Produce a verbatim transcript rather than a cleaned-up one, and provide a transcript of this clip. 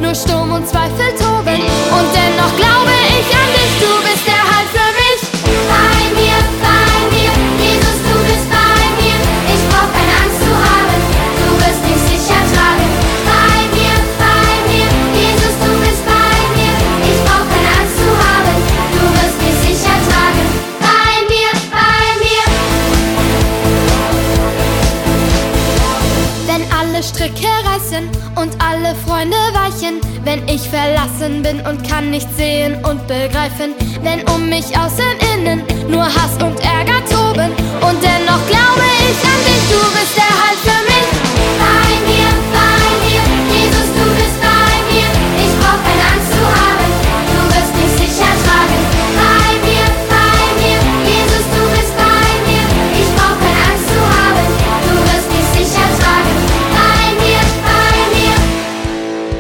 nur Sturm und Zweifel toben. Und dennoch glaube ich an dich, du bist der Halt für mich. Bei mir, bei mir, Jesus, du bist bei mir. Ich brauch keine Angst zu haben, du wirst mich sicher tragen. Bei mir, bei mir, Jesus, du bist bei mir. Ich brauch keine Angst zu haben, du wirst mich sicher tragen. Bei mir, bei mir. Wenn alle Stricke reißen und alle Freunde weichen, wenn ich verlassen bin und kann nicht sehen und begreifen, wenn um mich außen innen nur Hass und Ärger toben, und dennoch glaube ich an dich, du bist der Halt für mich.